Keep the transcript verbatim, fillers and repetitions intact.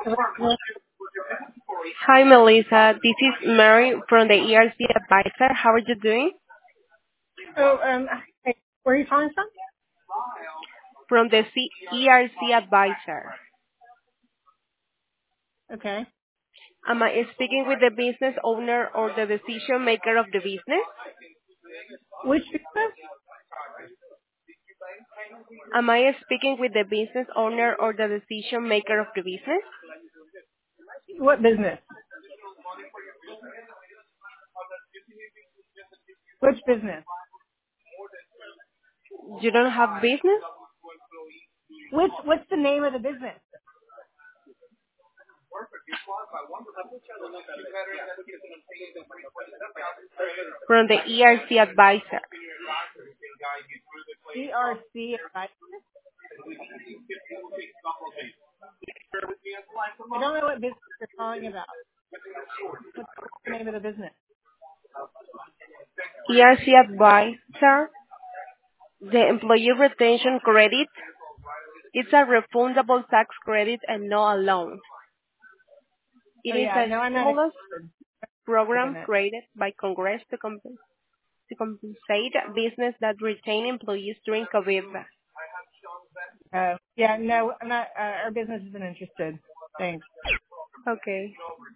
Hi, Melissa. This is Mary from the E R C Advisor. How are you doing? Oh, um, hey, where are you calling from? From the C- E R C Advisor. Okay. Am I speaking with the business owner or the decision maker of the business? Which business? Am I speaking with the business owner or the decision maker of the business? What business? Which business? You don't have business? Which, what's the name of the business? From the E R C Advisor. E R C. I, I don't know what business you're calling about. What's the name of the business? E R C Advisor, the employee retention credit. It's a refundable tax credit and not a loan. It Oh is yeah, a no, I'm not stimulus interested in program it. created by Congress to, comp- to compensate business that retain employees during COVID. Uh, yeah, no, I'm not, uh, our business isn't interested. Thanks. Okay.